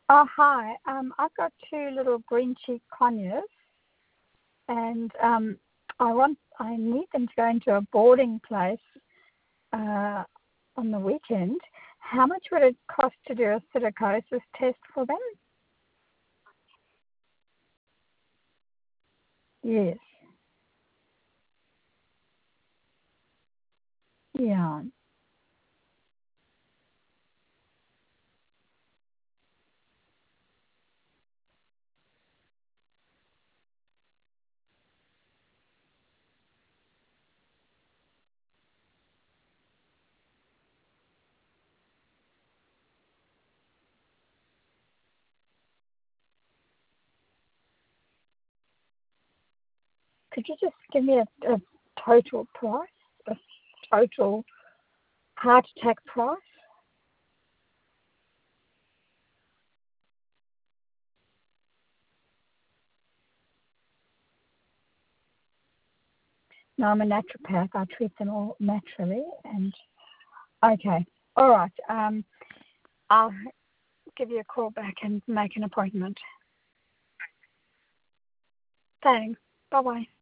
Oh, hi. I've got two little green cheek conures, and I need them to go into a boarding place uh, on the weekend. How much would it cost to do a psittacosis test for them? Yes. Yeah. Could you just give me a total price, a total heart attack price? No, I'm a naturopath. I treat them all naturally. And okay, all right. I'll give you a call back and make an appointment. Thanks. Bye bye.